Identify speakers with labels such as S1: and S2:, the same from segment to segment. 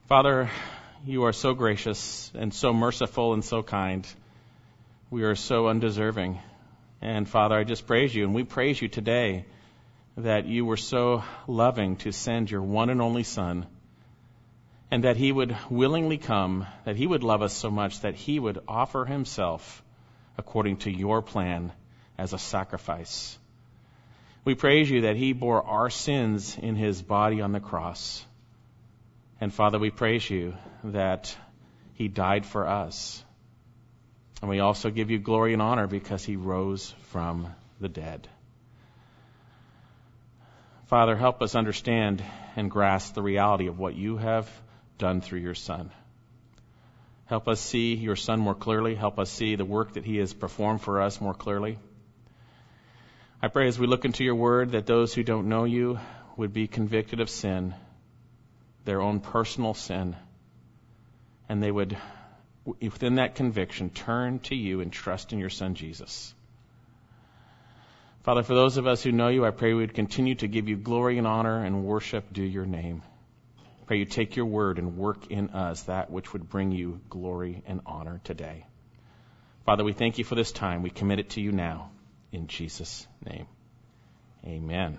S1: Father, you are so gracious and so merciful and so kind. We are so undeserving. And Father, I just praise you, and we praise you today that you were so loving to send your one and only Son, and that he would willingly come, that he would love us so much that he would offer himself according to your plan as a sacrifice. We praise you that he bore our sins in his body on the cross. And Father, we praise you that he died for us. And we also give you glory and honor because he rose from the dead. Father, help us understand and grasp the reality of what you have done through your Son. Help us see your Son more clearly. Help us see the work that he has performed for us more clearly. I pray as we look into your word that those who don't know you would be convicted of sin, their own personal sin, and they would, within that conviction, turn to you and trust in your Son, Jesus. Father, for those of us who know you, I pray we would continue to give you glory and honor and worship due your name. I pray you take your word and work in us that which would bring you glory and honor today. Father, we thank you for this time. We commit it to you now. In Jesus' name, amen.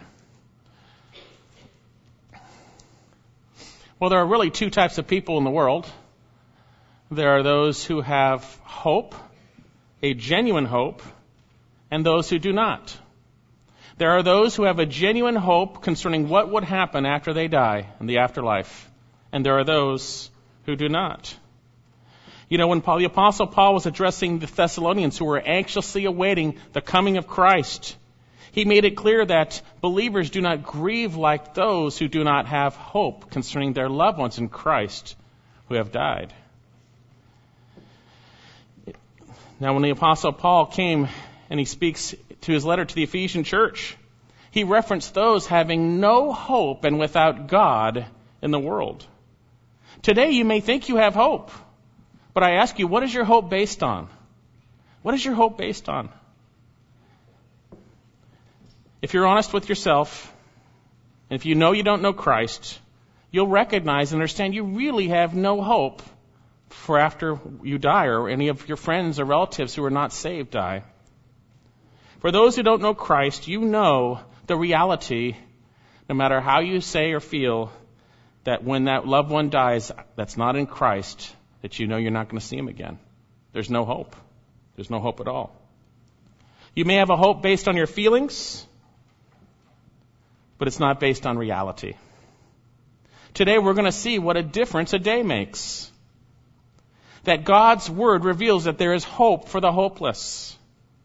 S1: Well, there are really two types of people in the world. There are those who have hope, a genuine hope, and those who do not. There are those who have a genuine hope concerning what would happen after they die in the afterlife, and there are those who do not. You know, when the Apostle Paul was addressing the Thessalonians who were anxiously awaiting the coming of Christ, he made it clear that believers do not grieve like those who do not have hope concerning their loved ones in Christ who have died. Now, when the Apostle Paul came and he speaks to his letter to the Ephesian church, he referenced those having no hope and without God in the world. Today, you may think you have hope, but I ask you, what is your hope based on? What is your hope based on? If you're honest with yourself, and if you know you don't know Christ, you'll recognize and understand you really have no hope for after you die or any of your friends or relatives who are not saved die. For those who don't know Christ, you know the reality, no matter how you say or feel, that when that loved one dies that's not in Christ, that you know you're not going to see him again. There's no hope. There's no hope at all. You may have a hope based on your feelings, but it's not based on reality. Today we're going to see what a difference a day makes. That God's Word reveals that there is hope for the hopeless.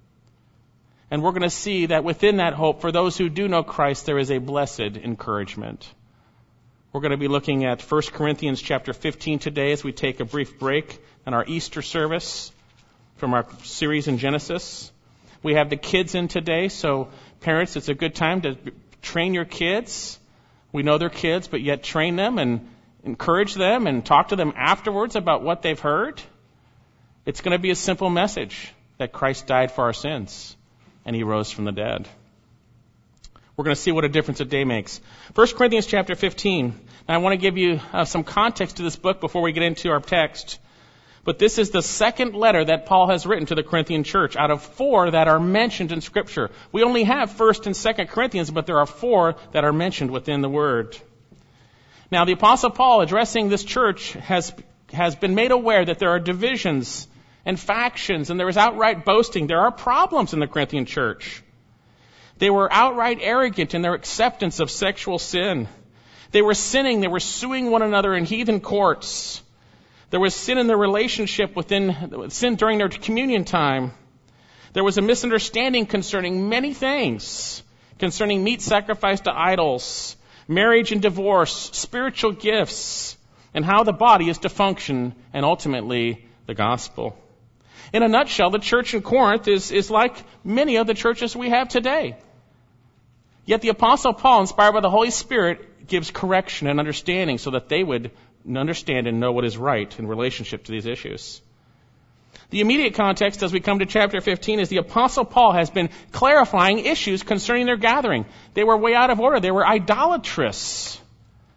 S1: And we're going to see that within that hope, for those who do know Christ, there is a blessed encouragement. We're going to be looking at 1 Corinthians chapter 15 today as we take a brief break in our Easter service from our series in Genesis. We have the kids in today, so parents, it's a good time to train your kids. We know they're kids, but yet train them and encourage them and talk to them afterwards about what they've heard. It's going to be a simple message that Christ died for our sins and he rose from the dead. We're going to see what a difference a day makes. 1 Corinthians chapter 15. Now I want to give you some context to this book before we get into our text. But this is the second letter that Paul has written to the Corinthian church out of 4 that are mentioned in Scripture. We only have 1st and 2nd Corinthians, but there are 4 that are mentioned within the Word. Now, the Apostle Paul, addressing this church, has been made aware that there are divisions and factions, and there is outright boasting. There are problems in the Corinthian church. They were outright arrogant in their acceptance of sexual sin. They were sinning. They were suing one another in heathen courts. There was sin in their relationship sin during their communion time. There was a misunderstanding concerning many things, concerning meat sacrificed to idols, marriage and divorce, spiritual gifts, and how the body is to function, and ultimately the gospel. In a nutshell, the church in Corinth is like many of the churches we have today. Yet the Apostle Paul, inspired by the Holy Spirit, gives correction and understanding so that they would understand and know what is right in relationship to these issues. The immediate context as we come to chapter 15 is the Apostle Paul has been clarifying issues concerning their gathering. They were way out of order. They were idolatrous.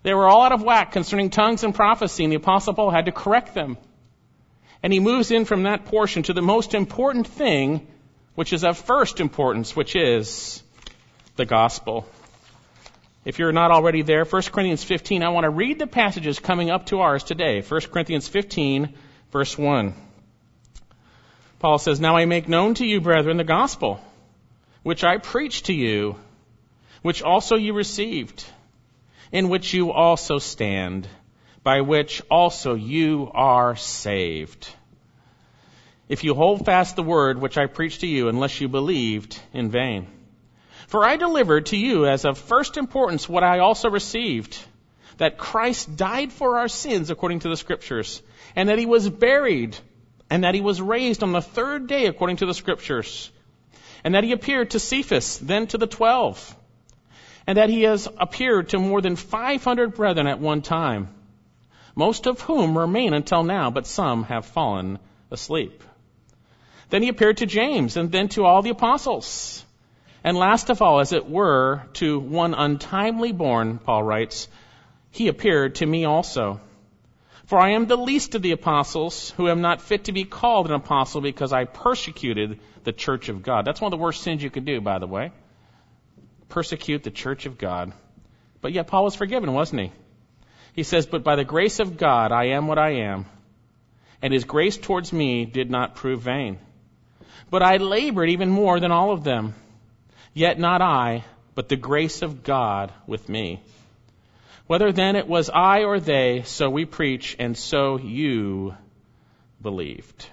S1: They were all out of whack concerning tongues and prophecy, and the Apostle Paul had to correct them. And he moves in from that portion to the most important thing, which is of first importance, which is the gospel. If you're not already there, 1 Corinthians 15, I want to read the passages coming up to ours today. 1 Corinthians 15, verse 1. Paul says, "Now I make known to you, brethren, the gospel, which I preached to you, which also you received, in which you also stand, by which also you are saved. If you hold fast the word which I preached to you, unless you believed in vain. For I delivered to you as of first importance what I also received, that Christ died for our sins according to the Scriptures, and that he was buried, and that he was raised on the third day according to the Scriptures, and that he appeared to Cephas, then to the 12, and that he has appeared to more than 500 brethren at one time, most of whom remain until now, but some have fallen asleep. Then he appeared to James, and then to all the apostles. And last of all, as it were, to one untimely born," Paul writes, "he appeared to me also. For I am the least of the apostles, who am not fit to be called an apostle, because I persecuted the church of God." That's one of the worst sins you could do, by the way. Persecute the church of God. But yet Paul was forgiven, wasn't he? He says, "But by the grace of God I am what I am, and his grace towards me did not prove vain. But I labored even more than all of them. Yet not I, but the grace of God with me. Whether then it was I or they, so we preach, and so you believed."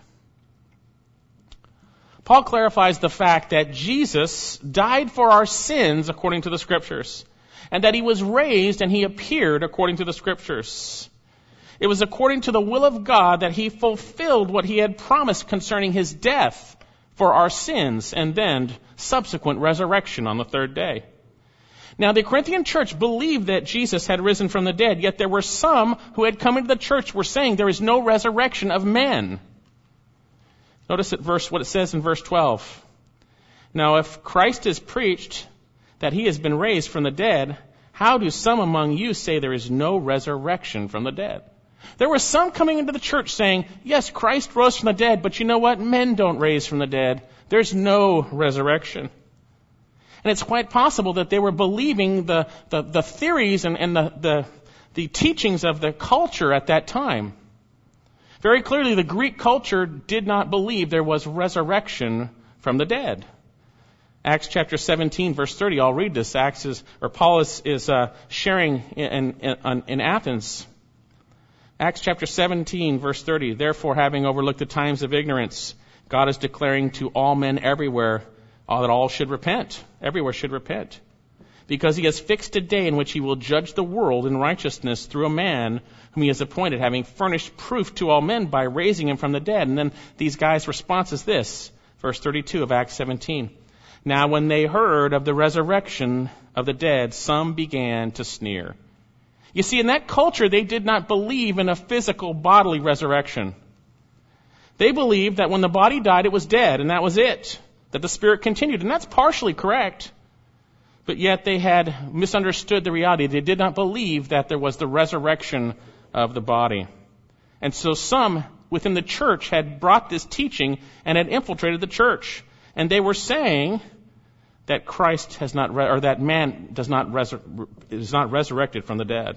S1: Paul clarifies the fact that Jesus died for our sins according to the Scriptures, and that he was raised and he appeared according to the Scriptures. It was according to the will of God that he fulfilled what he had promised concerning his death for our sins, and then subsequent resurrection on the third day. Now, the Corinthian church believed that Jesus had risen from the dead, yet there were some who had come into the church were saying there is no resurrection of men. Notice what it says in verse 12. "Now, if Christ is preached that he has been raised from the dead, how do some among you say there is no resurrection from the dead?" There were some coming into the church saying, yes, Christ rose from the dead, but you know what? Men don't raise from the dead. There's no resurrection. And it's quite possible that they were believing the theories and the teachings of the culture at that time. Very clearly, the Greek culture did not believe there was resurrection from the dead. Acts chapter 17, verse 30, I'll read this. Paul is sharing in Athens. Acts chapter 17, verse 30, "Therefore, having overlooked the times of ignorance, God is declaring to all men everywhere that all should repent." Everywhere should repent. "Because he has fixed a day in which he will judge the world in righteousness through a man whom he has appointed, having furnished proof to all men by raising him from the dead." And then these guys' response is this, verse 32 of Acts 17. "Now when they heard of the resurrection of the dead, some began to sneer." You see, in that culture, they did not believe in a physical bodily resurrection. They believed that when the body died, it was dead, and that was it, that the spirit continued. And that's partially correct. But yet they had misunderstood the reality. They did not believe that there was the resurrection of the body. And so some within the church had brought this teaching and had infiltrated the church. And they were saying that Christ has not, or that man is not resurrected from the dead.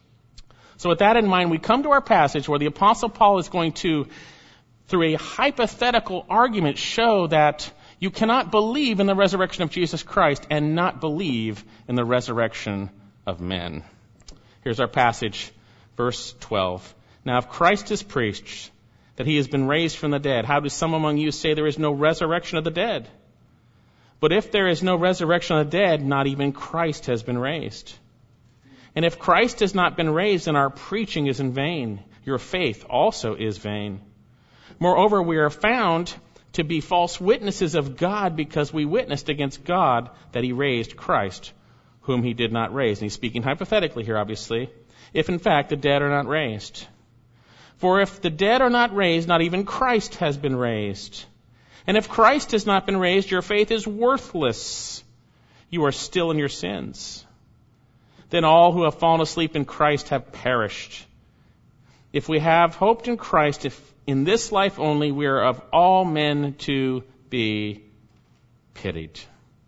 S1: So with that in mind, we come to our passage where the Apostle Paul is going to, through a hypothetical argument, show that you cannot believe in the resurrection of Jesus Christ and not believe in the resurrection of men. Here's our passage, verse 12. "Now if Christ is preached that he has been raised from the dead, how do some among you say there is no resurrection of the dead? But if there is no resurrection of the dead, not even Christ has been raised. And if Christ has not been raised, then our preaching is in vain. Your faith also is vain. Moreover, we are found to be false witnesses of God, because we witnessed against God that he raised Christ, whom he did not raise." And he's speaking hypothetically here, obviously. "If in fact the dead are not raised. For if the dead are not raised, not even Christ has been raised. And if Christ has not been raised, your faith is worthless. You are still in your sins. then all who have fallen asleep in Christ have perished. If we have hoped in Christ, if in this life only, we are of all men to be pitied.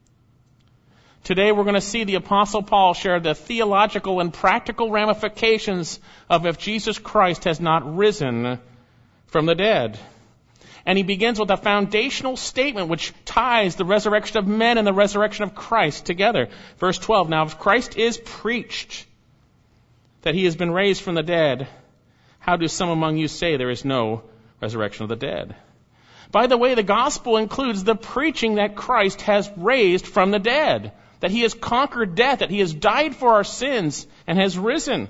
S1: Today we're going to see the Apostle Paul share the theological and practical ramifications of if Jesus Christ has not risen from the dead. And he begins with a foundational statement which ties the resurrection of men and the resurrection of Christ together. Verse 12, now if Christ is preached that he has been raised from the dead, how do some among you say there is no resurrection of the dead? By the way, the gospel includes the preaching that Christ has raised from the dead, that he has conquered death, that he has died for our sins and has risen.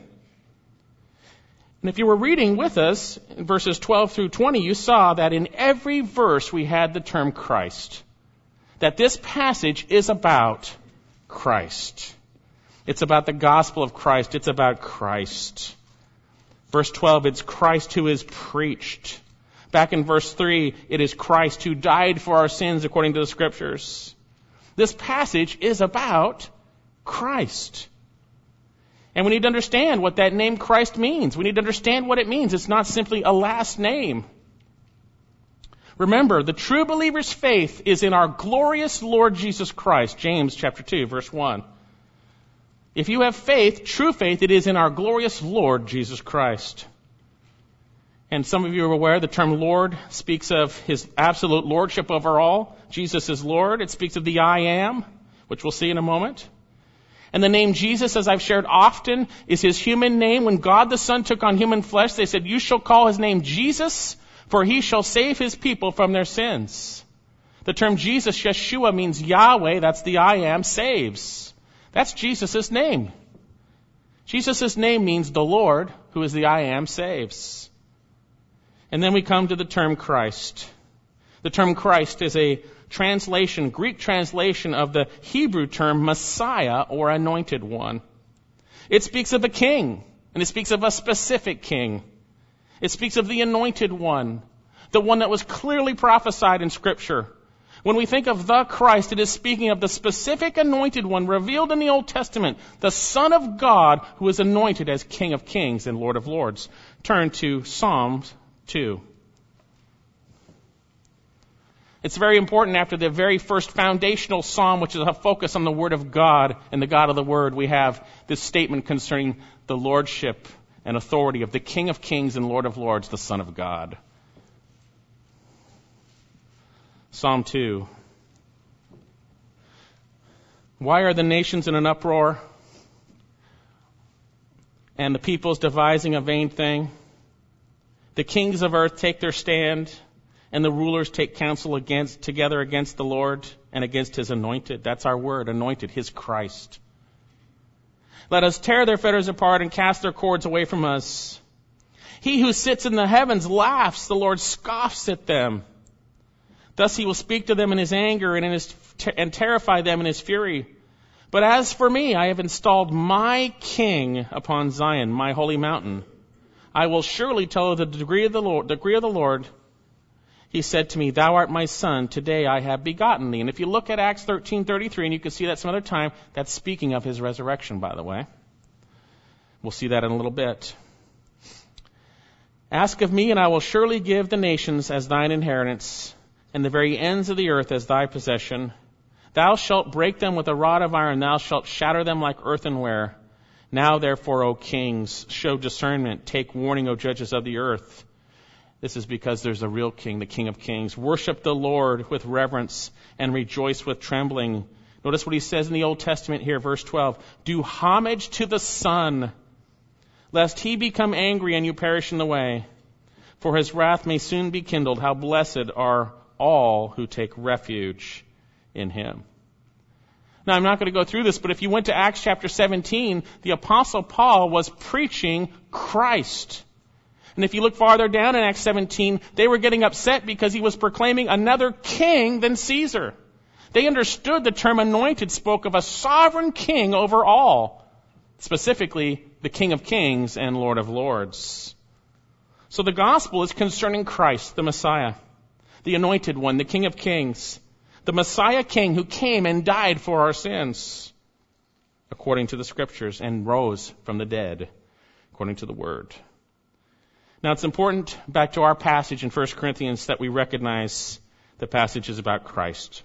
S1: And if you were reading with us in verses 12 through 20, you saw that in every verse we had the term Christ. That this passage is about Christ. It's about the gospel of Christ. It's about Christ. Verse 12, it's Christ who is preached. Back in verse 3, it is Christ who died for our sins according to the Scriptures. This passage is about Christ. And we need to understand what that name Christ means. We need to understand what it means. It's not simply a last name. Remember, the true believer's faith is in our glorious Lord Jesus Christ. James chapter 2, verse 1. If you have faith, true faith, it is in our glorious Lord Jesus Christ. And some of you are aware the term Lord speaks of his absolute lordship over all. Jesus is Lord. It speaks of the I am, which we'll see in a moment. And the name Jesus, as I've shared often, is his human name. When God the Son took on human flesh, they said, you shall call his name Jesus, for he shall save his people from their sins. The term Jesus, Yeshua, means Yahweh, that's the I am, saves. That's Jesus' name. Jesus' name means the Lord, who is the I am, saves. And then we come to the term Christ. The term Christ is a translation, Greek translation of the Hebrew term Messiah or anointed one. It speaks of a king, and it speaks of a specific king. It speaks of the anointed one, the one that was clearly prophesied in Scripture. When we think of the Christ, it is speaking of the specific anointed one revealed in the Old Testament, the Son of God who is anointed as King of Kings and Lord of Lords. Turn to Psalms 2. It's very important after the very first foundational psalm, which is a focus on the Word of God and the God of the Word, we have this statement concerning the lordship and authority of the King of Kings and Lord of Lords, the Son of God. Psalm 2. Why are the nations in an uproar and the peoples devising a vain thing? The kings of earth take their stand, and the rulers take counsel together against the Lord and against his anointed. That's our word, anointed, his Christ. Let us tear their fetters apart and cast their cords away from us. He who sits in the heavens laughs, the Lord scoffs at them. Thus he will speak to them in his anger and terrify them in his fury. But as for me, I have installed my king upon Zion, my holy mountain. I will surely tell of the decree of the Lord. He said to me, thou art my son, today I have begotten thee. And if you look at Acts 13:33, and you can see that some other time, that's speaking of his resurrection, by the way. We'll see that in a little bit. Ask of me, and I will surely give the nations as thine inheritance, and the very ends of the earth as thy possession. Thou shalt break them with a rod of iron, thou shalt shatter them like earthenware. Now therefore, O kings, show discernment, take warning, O judges of the earth. This is because there's a real king, the King of Kings. Worship the Lord with reverence and rejoice with trembling. Notice what he says in the Old Testament here, verse 12. Do homage to the Son, lest he become angry and you perish in the way. For his wrath may soon be kindled. How blessed are all who take refuge in him. Now, I'm not going to go through this, but if you went to Acts chapter 17, the Apostle Paul was preaching Christ. And if you look farther down in Acts 17, they were getting upset because he was proclaiming another king than Caesar. They understood the term anointed spoke of a sovereign king over all, specifically the King of Kings and Lord of Lords. So the gospel is concerning Christ, the Messiah, the anointed one, the King of Kings, the Messiah King who came and died for our sins. according to the Scriptures, and rose from the dead, according to the Word. Now it's important, back to our passage in 1 Corinthians, that we recognize the passage is about Christ.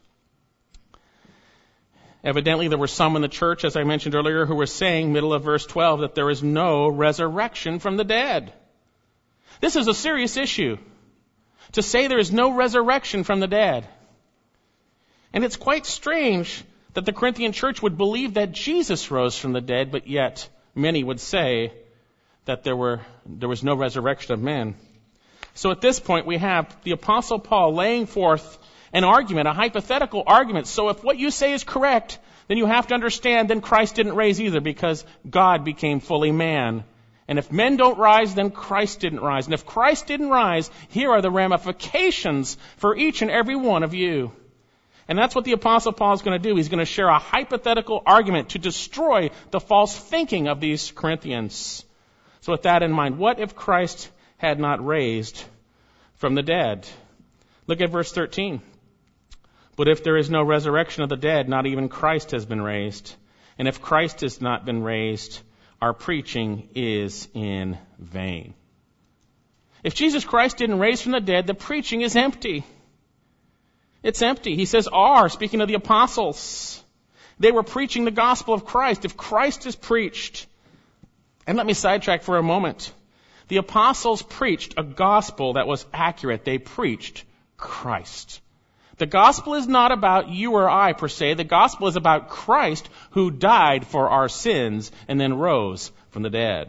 S1: Evidently, there were some in the church, as I mentioned earlier, who were saying, middle of verse 12, that there is no resurrection from the dead. This is a serious issue, to say there is no resurrection from the dead. And it's quite strange that the Corinthian church would believe that Jesus rose from the dead, but yet many would say that there was no resurrection of men. So at this point, we have the Apostle Paul laying forth an argument, a hypothetical argument. So if what you say is correct, then you have to understand then Christ didn't rise either, because God became fully man. And if men don't rise, then Christ didn't rise. And if Christ didn't rise, here are the ramifications for each and every one of you. And that's what the Apostle Paul is going to do. He's going to share a hypothetical argument to destroy the false thinking of these Corinthians. So with that in mind, what if Christ had not raised from the dead? Look at verse 13. But if there is no resurrection of the dead, not even Christ has been raised. And if Christ has not been raised, our preaching is in vain. If Jesus Christ didn't raise from the dead, the preaching is empty. It's empty. He says, speaking of the apostles, they were preaching the gospel of Christ. If Christ is preached, and let me sidetrack for a moment. The apostles preached a gospel that was accurate. They preached Christ. The gospel is not about you or I per se. The gospel is about Christ, who died for our sins and then rose from the dead.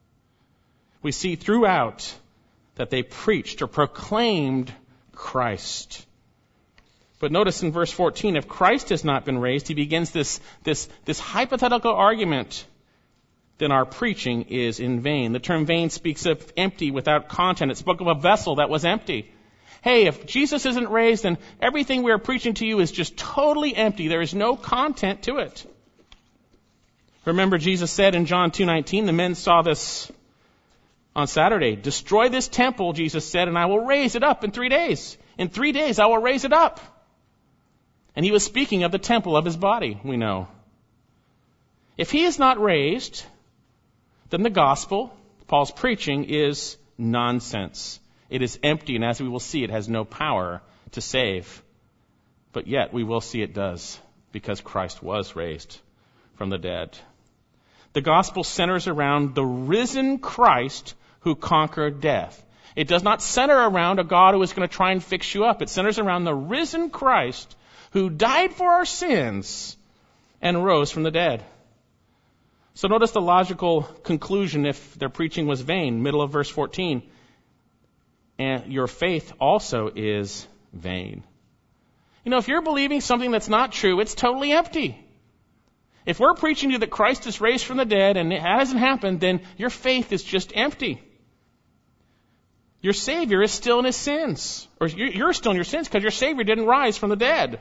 S1: We see throughout that they preached or proclaimed Christ. But notice in verse 14, if Christ has not been raised, he begins this hypothetical argument, then our preaching is in vain. The term vain speaks of empty, without content. It spoke of a vessel that was empty. Hey, if Jesus isn't raised, then everything we are preaching to you is just totally empty. There is no content to it. Remember, Jesus said in John 2:19, the men saw this on Saturday. Destroy this temple, Jesus said, and I will raise it up in 3 days. In 3 days, I will raise it up. And he was speaking of the temple of his body, we know. If he is not raised, then the gospel, Paul's preaching, is nonsense. It is empty, and as we will see, it has no power to save. But yet, we will see it does, because Christ was raised from the dead. The gospel centers around the risen Christ who conquered death. It does not center around a God who is going to try and fix you up. It centers around the risen Christ who died for our sins and rose from the dead. So notice the logical conclusion if their preaching was vain, middle of verse 14. And your faith also is vain. You know, if you're believing something that's not true, it's totally empty. If we're preaching to you that Christ is raised from the dead and it hasn't happened, then your faith is just empty. Your Savior is still in his sins. Or you're still in your sins because your Savior didn't rise from the dead.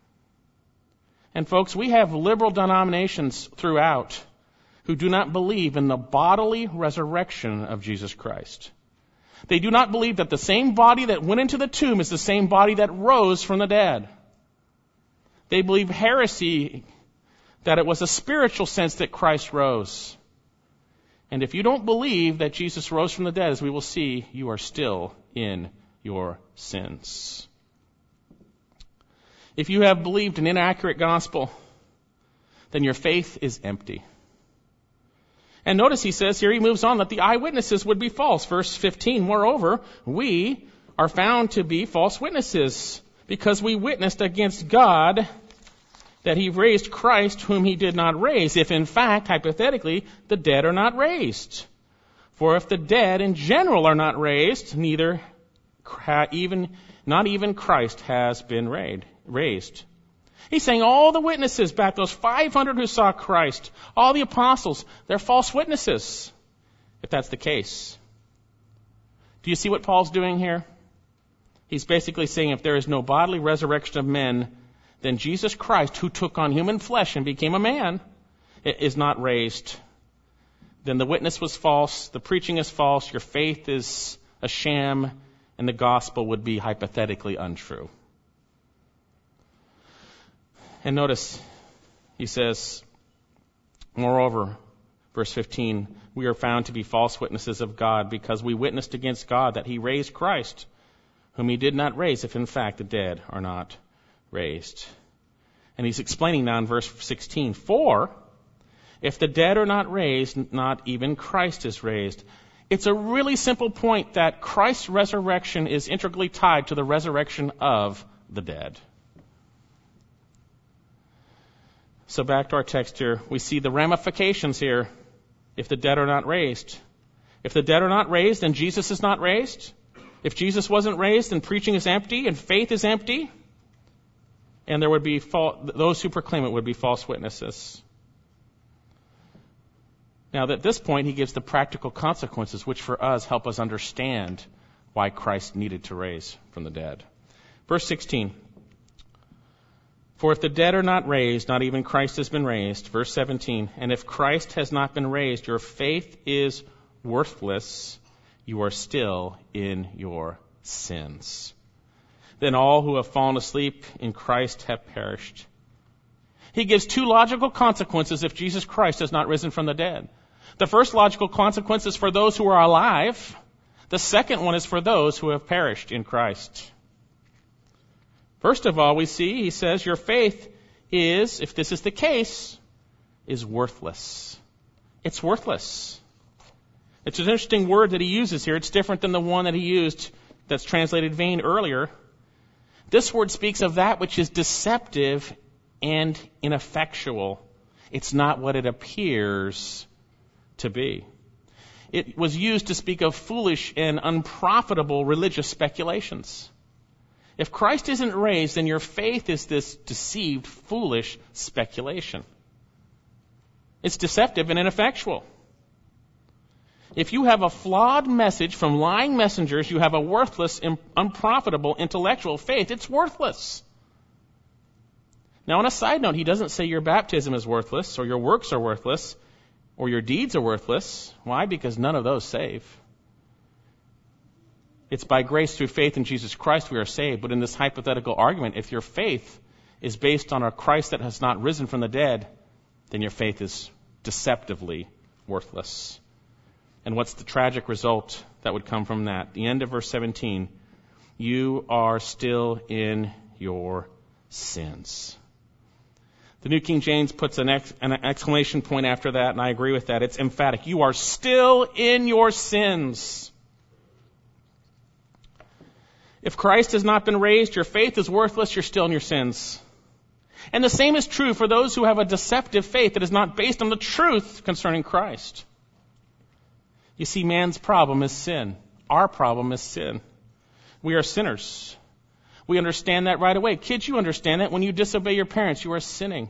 S1: And folks, we have liberal denominations throughout who do not believe in the bodily resurrection of Jesus Christ. They do not believe that the same body that went into the tomb is the same body that rose from the dead. They believe heresy, that it was a spiritual sense that Christ rose. And if you don't believe that Jesus rose from the dead, as we will see, you are still in your sins. If you have believed an inaccurate gospel, then your faith is empty. And notice he says here, he moves on, that the eyewitnesses would be false. Verse 15, moreover, we are found to be false witnesses, because we witnessed against God that he raised Christ whom he did not raise, if in fact, hypothetically, the dead are not raised. For if the dead in general are not raised, not even Christ has been raised. He's saying all the witnesses back, those 500 who saw Christ, all the apostles, they're false witnesses, if that's the case. Do you see what Paul's doing here? He's basically saying if there is no bodily resurrection of men, then Jesus Christ, who took on human flesh and became a man, is not raised. Then the witness was false, the preaching is false, your faith is a sham, and the gospel would be hypothetically untrue. And notice, he says, Moreover, verse 15, we are found to be false witnesses of God because we witnessed against God that he raised Christ, whom he did not raise, if in fact the dead are not raised. And he's explaining now in verse 16, for if the dead are not raised, not even Christ is raised. It's a really simple point that Christ's resurrection is integrally tied to the resurrection of the dead. So back to our text here, we see the ramifications here if the dead are not raised. If the dead are not raised, then Jesus is not raised. If Jesus wasn't raised, then preaching is empty and faith is empty. And there would be those who proclaim it would be false witnesses. Now, at this point, he gives the practical consequences, which for us help us understand why Christ needed to raise from the dead. Verse 16. For if the dead are not raised, not even Christ has been raised. Verse 17. And if Christ has not been raised, your faith is worthless. You are still in your sins. Then all who have fallen asleep in Christ have perished. He gives two logical consequences if Jesus Christ has not risen from the dead. The first logical consequence is for those who are alive. The second one is for those who have perished in Christ. First of all, we see, he says, your faith is, if this is the case, is worthless. It's worthless. It's an interesting word that he uses here. It's different than the one that he used that's translated vain earlier. This word speaks of that which is deceptive and ineffectual. It's not what it appears to be. It was used to speak of foolish and unprofitable religious speculations. If Christ isn't raised, then your faith is this deceived, foolish speculation. It's deceptive and ineffectual. If you have a flawed message from lying messengers, you have a worthless, unprofitable intellectual faith. It's worthless. Now, on a side note, he doesn't say your baptism is worthless, or your works are worthless, or your deeds are worthless. Why? Because none of those save. It's by grace through faith in Jesus Christ we are saved. But in this hypothetical argument, if your faith is based on a Christ that has not risen from the dead, then your faith is deceptively worthless. And what's the tragic result that would come from that? The end of verse 17, you are still in your sins. The New King James puts an exclamation point after that, and I agree with that. It's emphatic. You are still in your sins. If Christ has not been raised, your faith is worthless, you're still in your sins. And the same is true for those who have a deceptive faith that is not based on the truth concerning Christ. You see, man's problem is sin. Our problem is sin. We are sinners. We understand that right away. Kids, you understand that when you disobey your parents, you are sinning.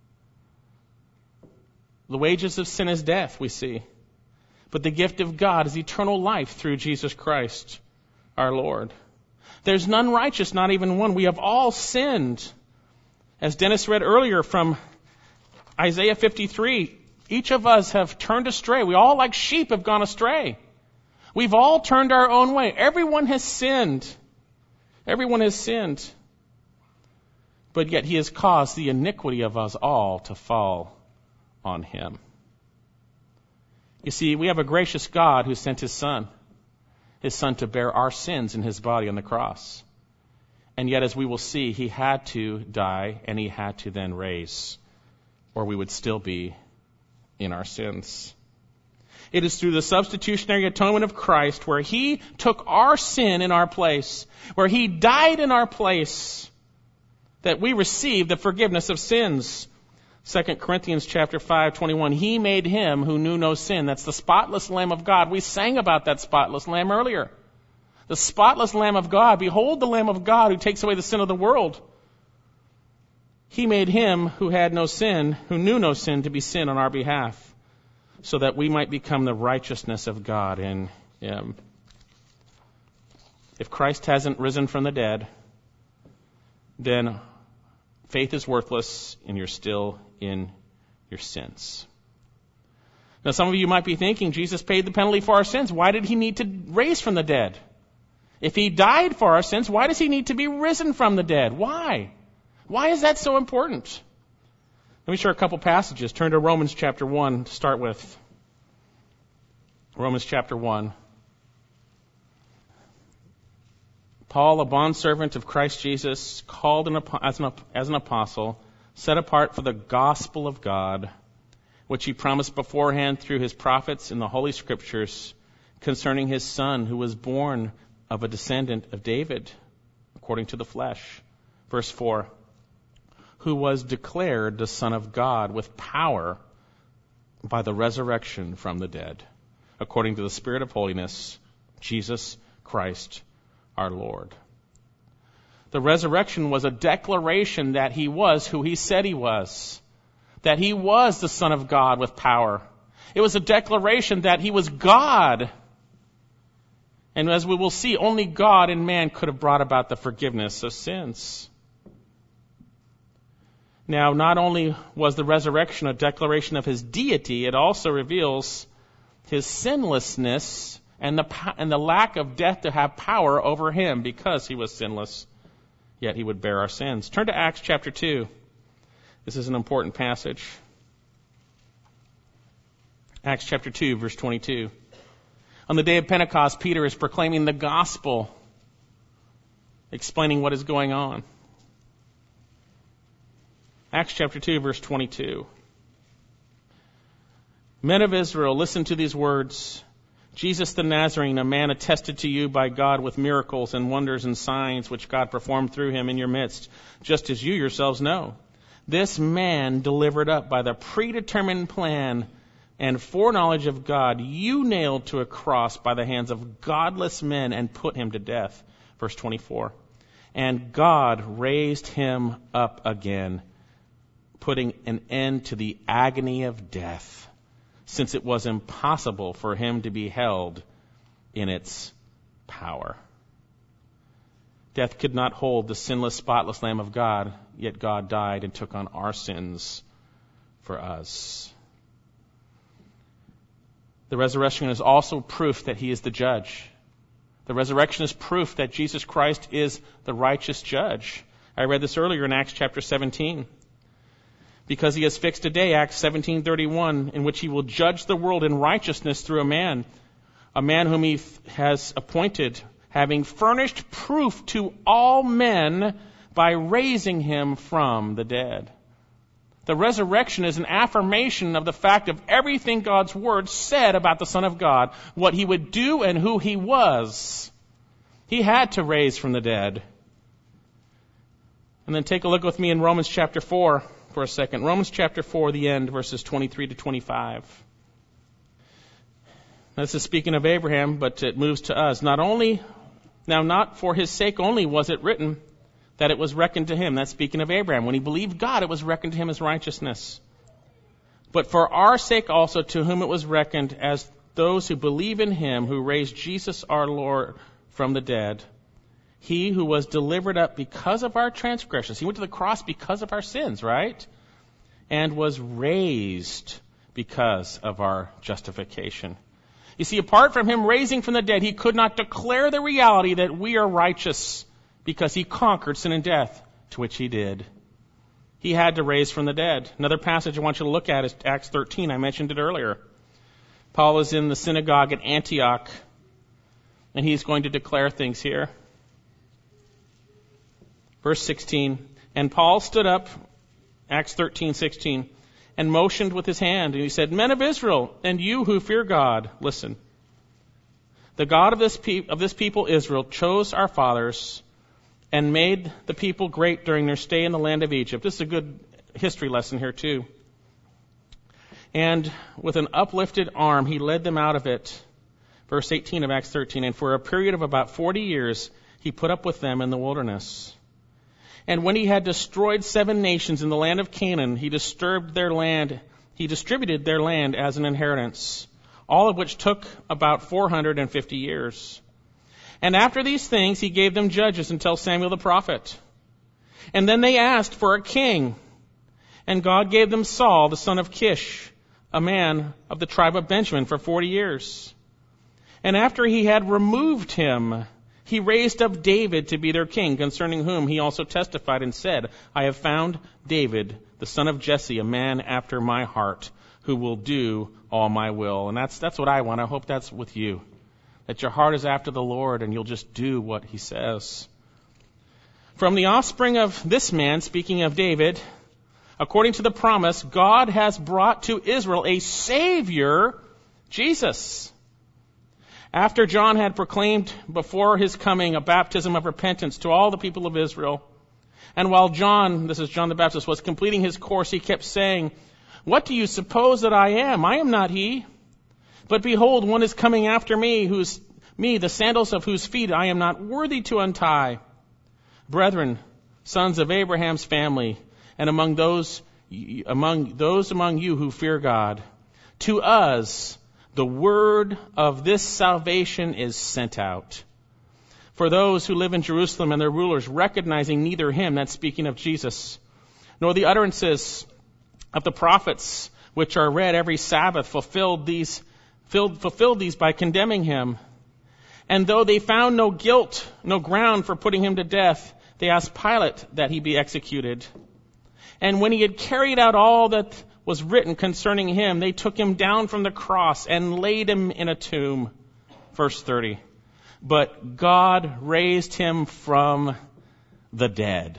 S1: The wages of sin is death, we see. But the gift of God is eternal life through Jesus Christ, our Lord. There's none righteous, not even one. We have all sinned. As Dennis read earlier from Isaiah 53, each of us have turned astray. We all, like sheep, have gone astray. We've all turned our own way. Everyone has sinned. Everyone has sinned. But yet he has caused the iniquity of us all to fall on him. You see, we have a gracious God who sent his Son to bear our sins in his body on the cross. And yet, as we will see, he had to die and he had to then raise, or we would still be in our sins. It is through the substitutionary atonement of Christ, where he took our sin in our place, where he died in our place, that we receive the forgiveness of sins. 2 Corinthians chapter 5:21, he made him who knew no sin. That's the spotless Lamb of God. We sang about that spotless Lamb earlier. The spotless Lamb of God. Behold the Lamb of God who takes away the sin of the world. He made him who had no sin, who knew no sin, to be sin on our behalf, so that we might become the righteousness of God in him. If Christ hasn't risen from the dead, then faith is worthless and you're still in your sins. Now, some of you might be thinking, Jesus paid the penalty for our sins. Why did he need to raise from the dead? If he died for our sins, why does he need to be risen from the dead? Why? Why is that so important? Let me share a couple passages. Turn to Romans chapter 1 to start with. Romans chapter 1. Paul, a bondservant of Christ Jesus, called as an apostle, set apart for the gospel of God, which he promised beforehand through his prophets in the Holy Scriptures, concerning his Son, who was born of a descendant of David, according to the flesh. Verse 4. Who was declared the Son of God with power by the resurrection from the dead, according to the Spirit of holiness, Jesus Christ our Lord. The resurrection was a declaration that he was who he said he was, that he was the Son of God with power. It was a declaration that he was God. And as we will see, only God and man could have brought about the forgiveness of sins. Now, not only was the resurrection a declaration of his deity, it also reveals his sinlessness and the lack of death to have power over him because he was sinless, yet he would bear our sins. Turn to Acts chapter 2. This is an important passage. Acts chapter 2, verse 22. On the day of Pentecost, Peter is proclaiming the gospel, explaining what is going on. Acts chapter 2, verse 22. Men of Israel, listen to these words. Jesus the Nazarene, a man attested to you by God with miracles and wonders and signs which God performed through him in your midst, just as you yourselves know. This man delivered up by the predetermined plan and foreknowledge of God, you nailed to a cross by the hands of godless men and put him to death. Verse 24. And God raised him up again, putting an end to the agony of death, since it was impossible for him to be held in its power. Death could not hold the sinless, spotless Lamb of God, yet God died and took on our sins for us. The resurrection is also proof that he is the judge. The resurrection is proof that Jesus Christ is the righteous judge. I read this earlier in Acts chapter 17. Because he has fixed a day, Acts 17:31, in which he will judge the world in righteousness through a man whom he has appointed, having furnished proof to all men by raising him from the dead. The resurrection is an affirmation of the fact of everything God's Word said about the Son of God, what he would do and who he was. He had to raise from the dead. And then take a look with me in Romans chapter 4 for a second. Romans chapter 4, the end, verses 23 to 25. This is speaking of Abraham, but it moves to us. Not for his sake only was it written that it was reckoned to him. That's speaking of Abraham. When he believed God, it was reckoned to him as righteousness. But for our sake also, to whom it was reckoned as those who believe in him who raised Jesus our Lord from the dead. He who was delivered up because of our transgressions. He went to the cross because of our sins, right? And was raised because of our justification. You see, apart from him raising from the dead, he could not declare the reality that we are righteous because he conquered sin and death, to which he did. He had to raise from the dead. Another passage I want you to look at is Acts 13. I mentioned it earlier. Paul is in the synagogue at Antioch, and he's going to declare things here. Verse 16, and Paul stood up, Acts 13:16, and motioned with his hand, and he said, Men of Israel, and you who fear God, listen. The God of this people, Israel, chose our fathers and made the people great during their stay in the land of Egypt. This is a good history lesson here, too. And with an uplifted arm, he led them out of it. Verse 18 of Acts 13, and for a period of about 40 years, he put up with them in the wilderness. And when he had destroyed 7 nations in the land of Canaan, he distributed their land as an inheritance, all of which took about 450 years. And after these things, he gave them judges until Samuel the prophet. And then they asked for a king. And God gave them Saul, the son of Kish, a man of the tribe of Benjamin, for 40 years. And after he had removed him, He raised up David to be their king, concerning whom he also testified and said, I have found David, the son of Jesse, a man after my heart, who will do all my will. And that's what I want. I hope that's with you. That your heart is after the Lord and you'll just do what he says. From the offspring of this man, speaking of David, according to the promise, God has brought to Israel a Savior, Jesus. After John had proclaimed before his coming a baptism of repentance to all the people of Israel, and while John, this is John the Baptist, was completing his course, he kept saying, What do you suppose that I am? I am not he. But behold, one is coming after me, the sandals of whose feet I am not worthy to untie. Brethren, sons of Abraham's family, and among those among you who fear God, to us the word of this salvation is sent out. For those who live in Jerusalem and their rulers, recognizing neither him, that's speaking of Jesus, nor the utterances of the prophets, which are read every Sabbath, fulfilled these by condemning him. And though they found no guilt, no ground for putting him to death, they asked Pilate that he be executed. And when he had carried out all that was written concerning him, they took him down from the cross and laid him in a tomb. Verse 30. But God raised him from the dead.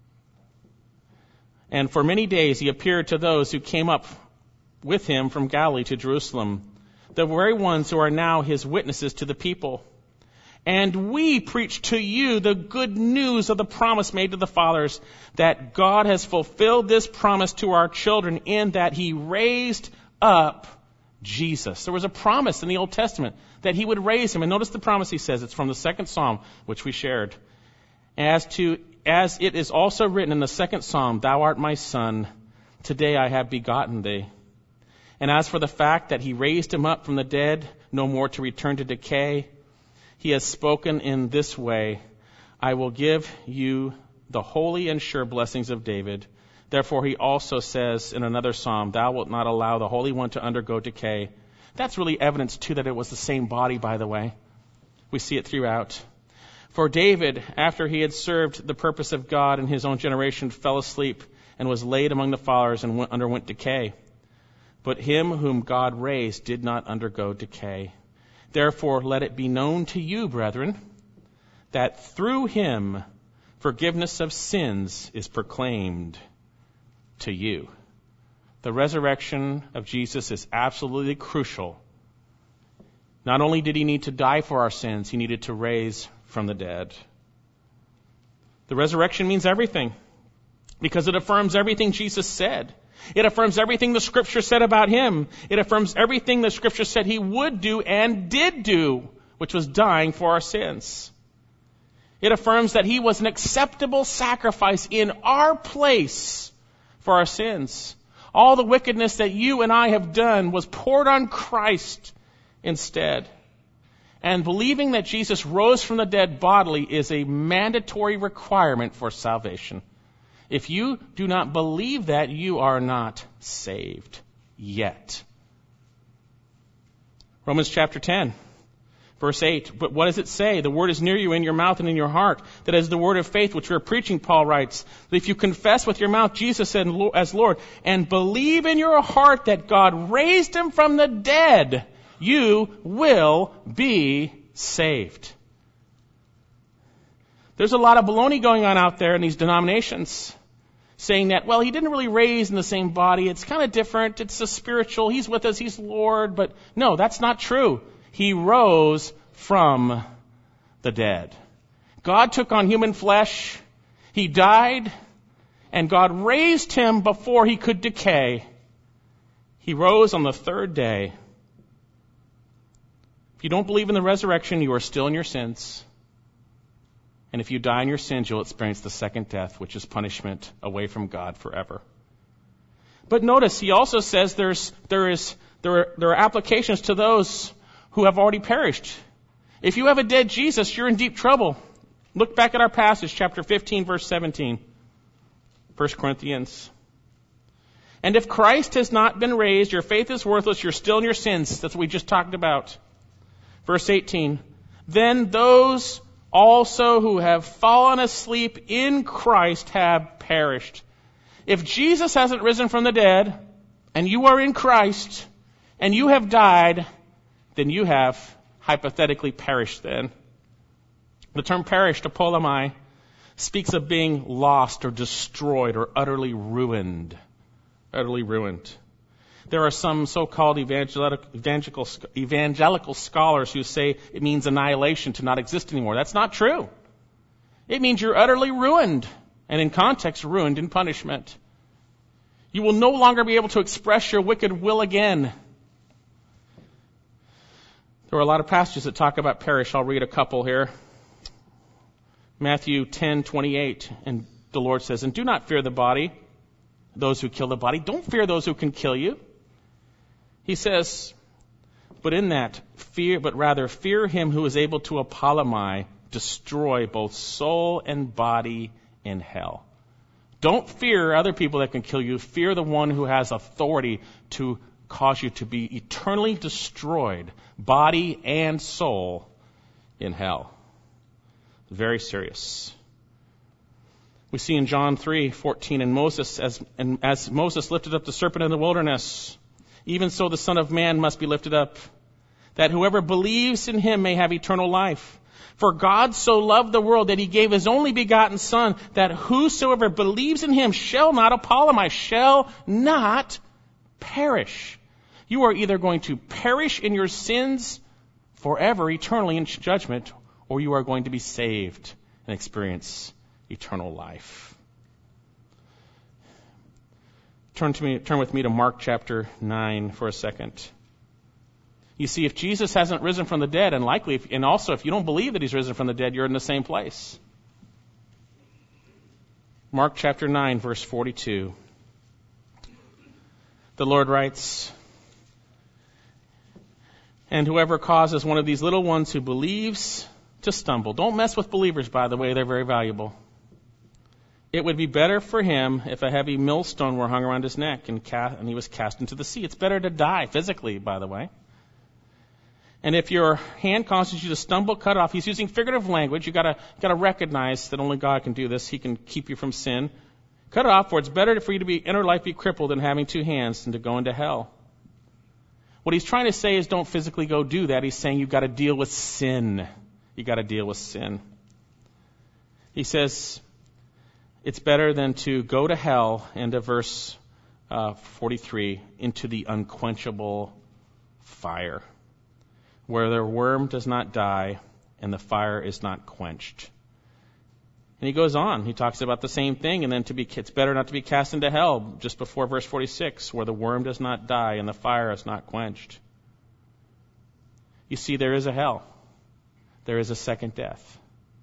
S1: And for many days he appeared to those who came up with him from Galilee to Jerusalem, the very ones who are now his witnesses to the people. And we preach to you the good news of the promise made to the fathers, that God has fulfilled this promise to our children in that he raised up Jesus. There was a promise in the Old Testament that he would raise him. And notice the promise he says. It's from the second Psalm, which we shared. As it is also written in the second Psalm, Thou art my son, today I have begotten thee. And as for the fact that he raised him up from the dead, no more to return to decay, he has spoken in this way, I will give you the holy and sure blessings of David. Therefore he also says in another psalm, Thou wilt not allow the Holy One to undergo decay. That's really evidence, too, that it was the same body, by the way. We see it throughout. For David, after he had served the purpose of God in his own generation, fell asleep and was laid among the fathers and underwent decay. But him whom God raised did not undergo decay. Therefore, let it be known to you, brethren, that through him forgiveness of sins is proclaimed to you. The resurrection of Jesus is absolutely crucial. Not only did he need to die for our sins, he needed to raise from the dead. The resurrection means everything, because it affirms everything Jesus said. It affirms everything the Scripture said about him. It affirms everything the Scripture said he would do and did do, which was dying for our sins. It affirms that he was an acceptable sacrifice in our place for our sins. All the wickedness that you and I have done was poured on Christ instead. And believing that Jesus rose from the dead bodily is a mandatory requirement for salvation. If you do not believe that, you are not saved yet. Romans chapter 10, verse 8. But what does it say? The word is near you, in your mouth and in your heart. That is the word of faith which we are preaching, Paul writes. That if you confess with your mouth Jesus as Lord, and believe in your heart that God raised him from the dead, you will be saved. There's a lot of baloney going on out there in these denominations, saying that, well, he didn't really raise in the same body. It's kind of different. It's a spiritual. He's with us. He's Lord. But no, that's not true. He rose from the dead. God took on human flesh. He died, and God raised him before he could decay. He rose on the third day. If you don't believe in the resurrection, you are still in your sins. And if you die in your sins, you'll experience the second death, which is punishment away from God forever. But notice, he also says there are applications to those who have already perished. If you have a dead Jesus, you're in deep trouble. Look back at our passage, chapter 15, verse 17. 1 Corinthians. And if Christ has not been raised, your faith is worthless, you're still in your sins. That's what we just talked about. Verse 18. Then those also who have fallen asleep in Christ have perished. If Jesus hasn't risen from the dead, and you are in Christ, and you have died, then you have hypothetically perished then. The term perished, apolemai, speaks of being lost or destroyed or utterly ruined. Utterly ruined. There are some so-called evangelical scholars who say it means annihilation, to not exist anymore. That's not true. It means you're utterly ruined, and in context, ruined in punishment. You will no longer be able to express your wicked will again. There are a lot of passages that talk about perish. I'll read a couple here. Matthew 10:28, and the Lord says, "And do not fear the body, those who kill the body. Don't fear those who can kill you." He says, but rather fear him who is able to apolemai, destroy both soul and body in hell. Don't fear other people that can kill you. Fear the one who has authority to cause you to be eternally destroyed, body and soul, in hell. Very serious. We see in John 3:14, and as Moses lifted up the serpent in the wilderness, even so the Son of Man must be lifted up, that whoever believes in him may have eternal life. For God so loved the world that he gave his only begotten Son, that whosoever believes in him shall not perish. You are either going to perish in your sins forever, eternally in judgment, or you are going to be saved and experience eternal life. Turn with me to Mark chapter 9 for a second. You see, if Jesus hasn't risen from the dead, and also if you don't believe that he's risen from the dead, you're in the same place. Mark chapter 9, verse 42. The Lord writes, "And whoever causes one of these little ones who believes to stumble." Don't mess with believers, by the way. They're very valuable. "It would be better for him if a heavy millstone were hung around his neck and he was cast into the sea." It's better to die physically, by the way. "And if your hand causes you to stumble, cut it off." He's using figurative language. You gotta recognize that only God can do this. He can keep you from sin. "Cut it off, for it's better for you to enter life be crippled than having two hands than to go into hell." What he's trying to say is don't physically go do that. He's saying you've got to deal with sin. You've got to deal with sin. He says it's better than to go to hell, into verse 43, into the unquenchable fire, where the worm does not die and the fire is not quenched. And he goes on. He talks about the same thing, and then it's better not to be cast into hell, just before verse 46, where the worm does not die and the fire is not quenched. You see, there is a hell. There is a second death.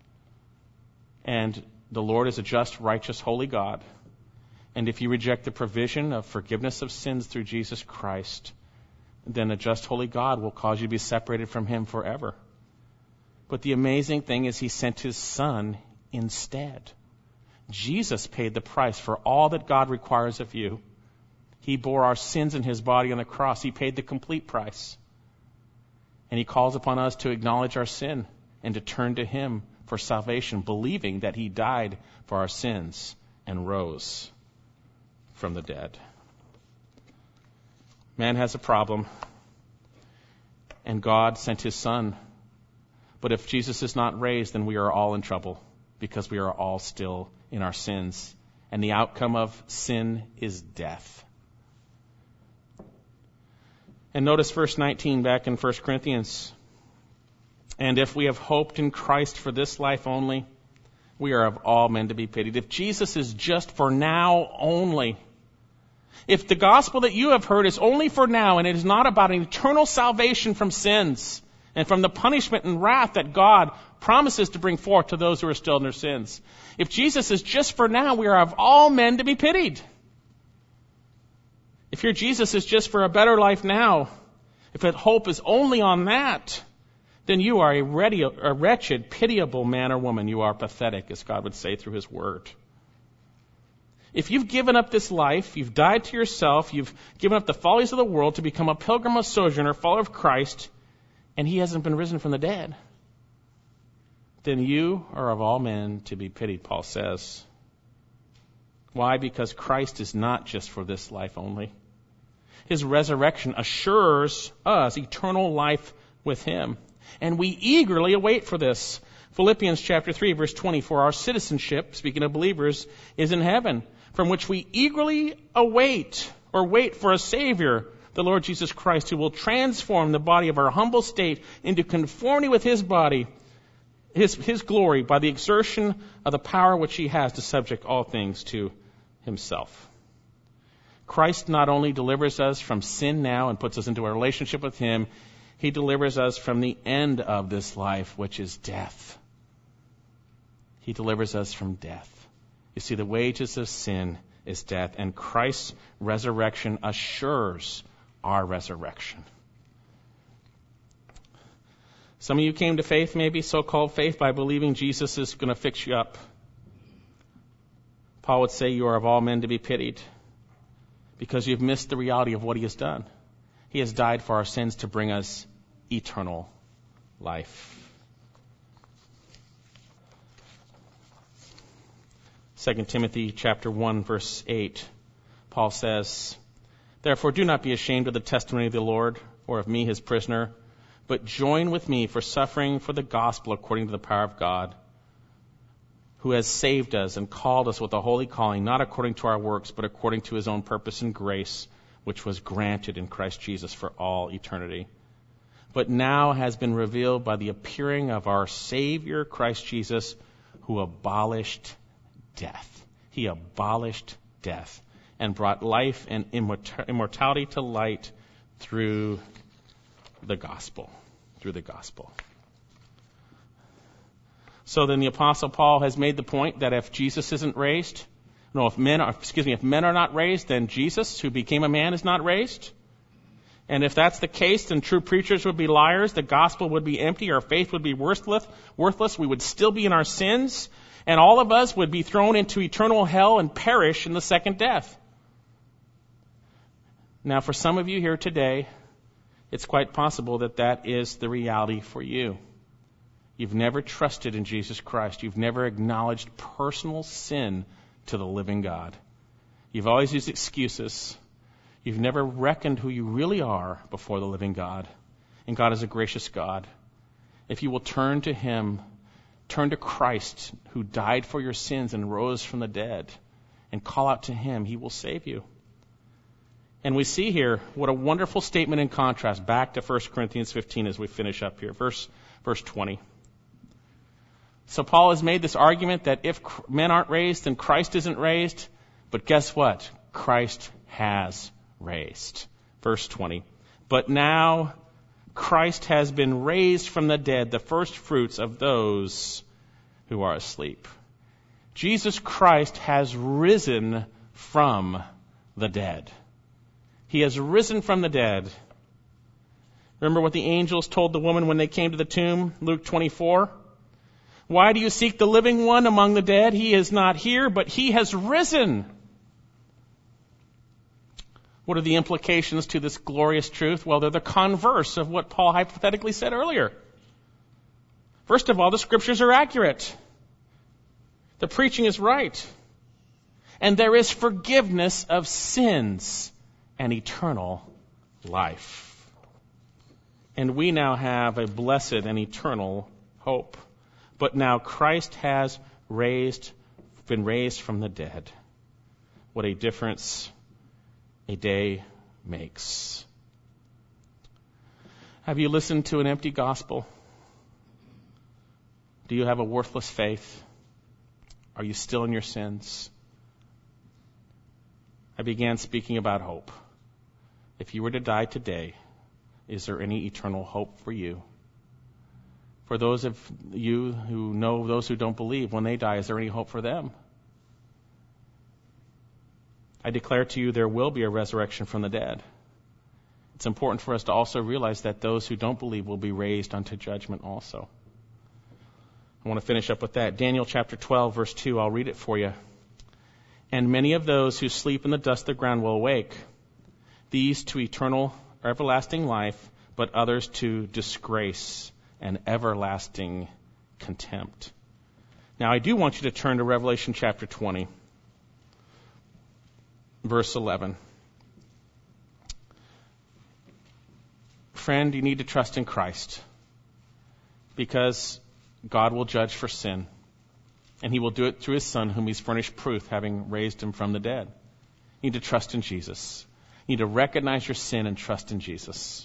S1: And the Lord is a just, righteous, holy God. And if you reject the provision of forgiveness of sins through Jesus Christ, then a just, holy God will cause you to be separated from him forever. But the amazing thing is he sent his Son instead. Jesus paid the price for all that God requires of you. He bore our sins in his body on the cross. He paid the complete price. And he calls upon us to acknowledge our sin and to turn to him for salvation, believing that he died for our sins and rose from the dead. Man has a problem, and God sent his Son. But if Jesus is not raised, then we are all in trouble, because we are all still in our sins. And the outcome of sin is death. And notice verse 19 back in 1 Corinthians. "And if we have hoped in Christ for this life only, we are of all men to be pitied." If Jesus is just for now only, if the gospel that you have heard is only for now, and it is not about an eternal salvation from sins and from the punishment and wrath that God promises to bring forth to those who are still in their sins, if Jesus is just for now, we are of all men to be pitied. If your Jesus is just for a better life now, if that hope is only on that, then you are a wretched, pitiable man or woman. You are pathetic, as God would say through his word. If you've given up this life, you've died to yourself, you've given up the follies of the world to become a pilgrim, a sojourner, follower of Christ, and he hasn't been risen from the dead, then you are of all men to be pitied, Paul says. Why? Because Christ is not just for this life only. His resurrection assures us eternal life with him. And we eagerly await for this. Philippians chapter 3, verse 20, for our citizenship, speaking of believers, is in heaven, from which we eagerly await or wait for a Savior, the Lord Jesus Christ, who will transform the body of our humble state into conformity with his body, his glory, by the exertion of the power which he has to subject all things to himself. Christ not only delivers us from sin now and puts us into a relationship with him, he delivers us from the end of this life, which is death. He delivers us from death. You see, the wages of sin is death, and Christ's resurrection assures our resurrection. Some of you came to faith, maybe so-called faith, by believing Jesus is going to fix you up. Paul would say you are of all men to be pitied because you've missed the reality of what he has done. He has died for our sins to bring us eternal life. 2 Timothy chapter 1, verse 8, Paul says, therefore do not be ashamed of the testimony of the Lord or of me, his prisoner, but join with me for suffering for the gospel according to the power of God, who has saved us and called us with a holy calling, not according to our works, but according to his own purpose and grace, which was granted in Christ Jesus for all eternity, but now has been revealed by the appearing of our Savior, Christ Jesus, who abolished death. He abolished death and brought life and immortality to light through the gospel. Through the gospel. So then the Apostle Paul has made the point that if Jesus isn't raised, if men are not raised, then Jesus, who became a man, is not raised. And if that's the case, then true preachers would be liars, the gospel would be empty, our faith would be worthless, we would still be in our sins, and all of us would be thrown into eternal hell and perish in the second death. Now, for some of you here today, it's quite possible that that is the reality for you. You've never trusted in Jesus Christ. You've never acknowledged personal sin to the living God. You've always used excuses. You've never reckoned who you really are before the living God. And God is a gracious God. If you will turn to him, turn to Christ, who died for your sins and rose from the dead, and call out to him, he will save you. And we see here what a wonderful statement in contrast, back to 1 Corinthians 15 as we finish up here, verse 20. So Paul has made this argument that if men aren't raised, then Christ isn't raised. But guess what? Christ has raised. Verse 20. But now Christ has been raised from the dead, the first fruits of those who are asleep. Jesus Christ has risen from the dead. He has risen from the dead. Remember what the angels told the woman when they came to the tomb, Luke 24? Why do you seek the living one among the dead? He is not here, but he has risen. What are the implications to this glorious truth? Well, they're the converse of what Paul hypothetically said earlier. First of all, the scriptures are accurate. The preaching is right. And there is forgiveness of sins and eternal life. And we now have a blessed and eternal hope. But now Christ has been raised from the dead. What a difference a day makes. Have you listened to an empty gospel? Do you have a worthless faith? Are you still in your sins? I began speaking about hope. If you were to die today, is there any eternal hope for you? For those of you who know those who don't believe, when they die, is there any hope for them? I declare to you there will be a resurrection from the dead. It's important for us to also realize that those who don't believe will be raised unto judgment also. I want to finish up with that. Daniel chapter 12, verse 2, I'll read it for you. And many of those who sleep in the dust of the ground will awake, these to eternal or everlasting life, but others to disgrace and everlasting contempt. Now, I do want you to turn to Revelation chapter 20, verse 11. Friend, you need to trust in Christ, because God will judge for sin, and he will do it through his Son, whom he's furnished proof, having raised him from the dead. You need to trust in Jesus. You need to recognize your sin and trust in Jesus.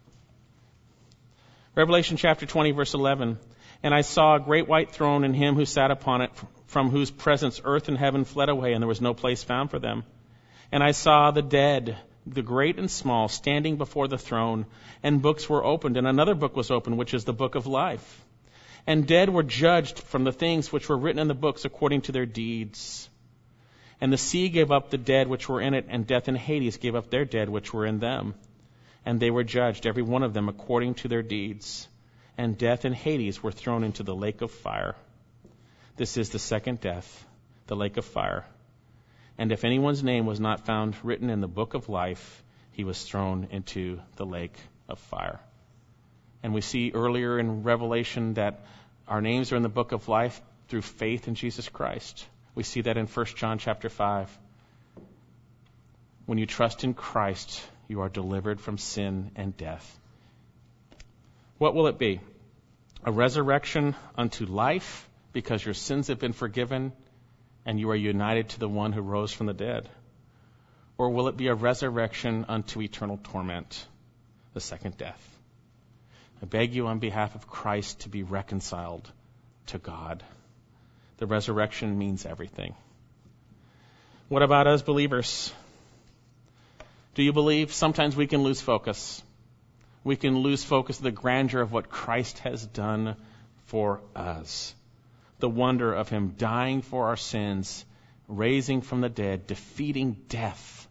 S1: Revelation chapter 20, verse 11. And I saw a great white throne and him who sat upon it, from whose presence earth and heaven fled away, and there was no place found for them. And I saw the dead, the great and small, standing before the throne, and books were opened, and another book was opened, which is the book of life. And dead were judged from the things which were written in the books according to their deeds. And the sea gave up the dead which were in it, and death and Hades gave up their dead which were in them. And they were judged, every one of them, according to their deeds. And death and Hades were thrown into the lake of fire. This is the second death, the lake of fire. And if anyone's name was not found written in the book of life, he was thrown into the lake of fire. And we see earlier in Revelation that our names are in the book of life through faith in Jesus Christ. We see that in 1 John chapter 5. When you trust in Christ, you are delivered from sin and death. What will it be? A resurrection unto life, because your sins have been forgiven and you are united to the one who rose from the dead? Or will it be a resurrection unto eternal torment, the second death? I beg you on behalf of Christ to be reconciled to God. The resurrection means everything. What about us believers? Do you believe sometimes we can lose focus? We can lose focus of the grandeur of what Christ has done for us. The wonder of him dying for our sins, raising from the dead, defeating death.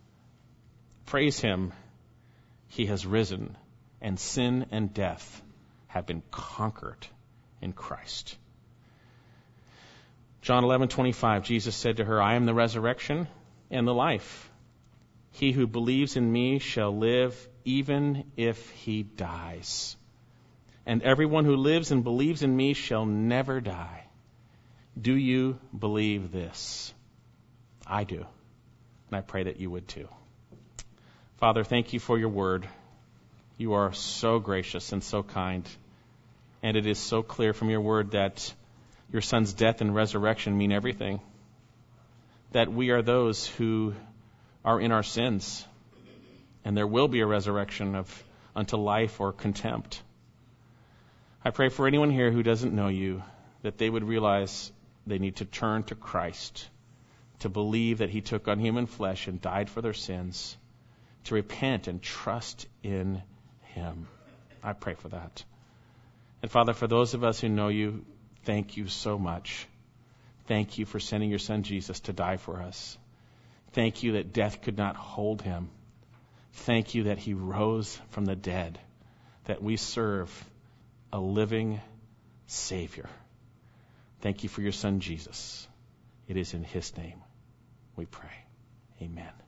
S1: Praise him. He has risen, and sin and death have been conquered in Christ. John 11:25, Jesus said to her, I am the resurrection and the life. He who believes in me shall live even if he dies. And everyone who lives and believes in me shall never die. Do you believe this? I do. And I pray that you would too. Father, thank you for your word. You are so gracious and so kind. And it is so clear from your word that your Son's death and resurrection mean everything. That we are those who are in our sins. And there will be a resurrection unto life or contempt. I pray for anyone here who doesn't know you, that they would realize they need to turn to Christ, to believe that he took on human flesh and died for their sins, to repent and trust in him. I pray for that. And Father, for those of us who know you, thank you so much. Thank you for sending your Son Jesus to die for us. Thank you that death could not hold him. Thank you that he rose from the dead, that we serve a living Savior. Thank you for your Son Jesus. It is in his name we pray. Amen.